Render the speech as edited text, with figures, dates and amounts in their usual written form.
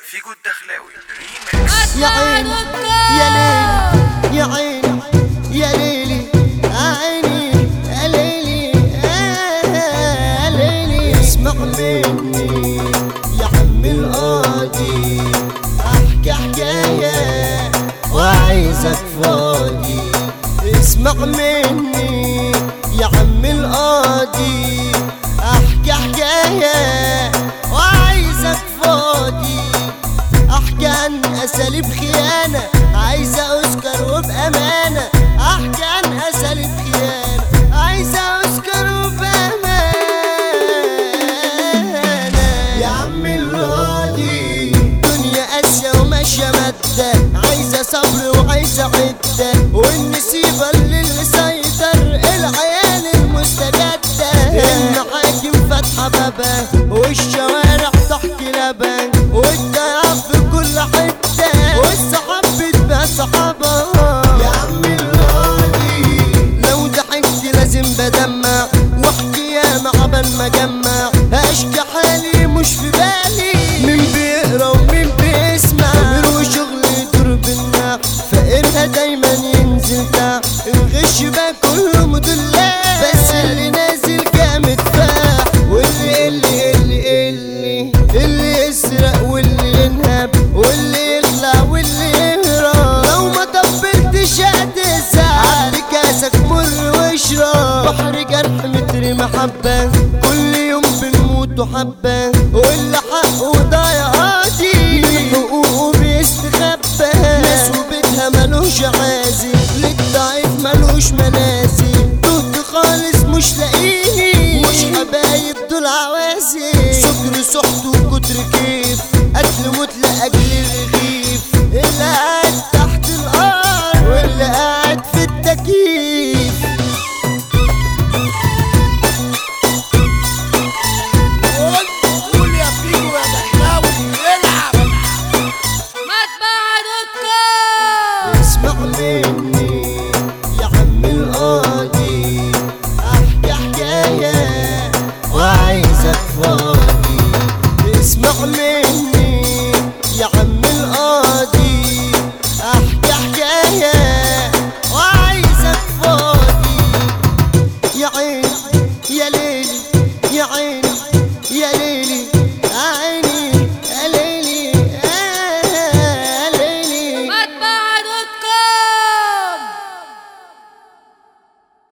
فيجو الدخلاوي ريميكس. يا عيني يا ليلي يا عيني يا ليلي عيني يا ليلي يا ليلي اسمع مني يا عم القاضي احكي حكاية وعايزك فاضي. اسمع مني يا عم القاضي احكي حكاية وعايزك فاضي. احكي عن اساليب خيانة عايزة اوسكار وبامانة. احكي عن اساليب خيانة عايزة اوسكار وبامانة. يا عم القاضي دنيا قاسية وماشية مادة عايزة صبر وعايزة عدة والنسيبة اللي سيطر العيال المستجدة. المحاكم فاتحة بابها والشوارع تحكي لبن والضياع في كل حتة والصحاب بتبقى صحابها. يا عم القاضي لو ضحكت لازم بدمع واحكي يا معبن مجمع. اشكي حالي مش في بالي مين بيقرا ومين بيسمع. غير شغل يدور بالنار فقرها دايما ينزل تحت. الغش بقى كله مدلع بس اللي نازل جامد فاح. واللي يسرق واللي ينهب واللي يخلع واللي يهرب. لو ما طبلتش هتزعل كاسك مر واشرب. بحر جرح متر محبة كل يوم بنموت حبة واللي حقه ضايع قاضي حقوقه بيستخبى. ناس وبيتها ملوش عازي للضعيف ملوش منازي. تهت خالص مش لاقيه مش حبايب دول عوازي. سكر سحت وكتر كيف قتل موت لاجل الرغيف. اللي قاعد تحت الارض واللي قاعد في التكييف. قول يا فيجو يا دخلاوي العب متبع دكة. اسمع مني يا عم القاضي احكي حكاية وعايزك فاضي. اسمع مني يا عم القاضي احكي حكاية وعايزك فاضي. يا عيني يا ليل